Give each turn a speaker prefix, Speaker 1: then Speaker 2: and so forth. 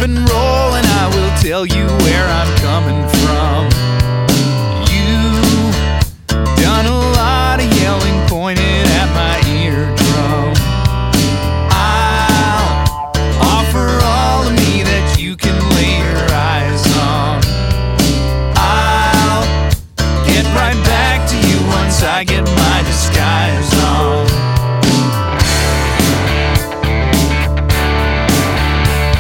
Speaker 1: and roll, and I will tell you where I'm coming from.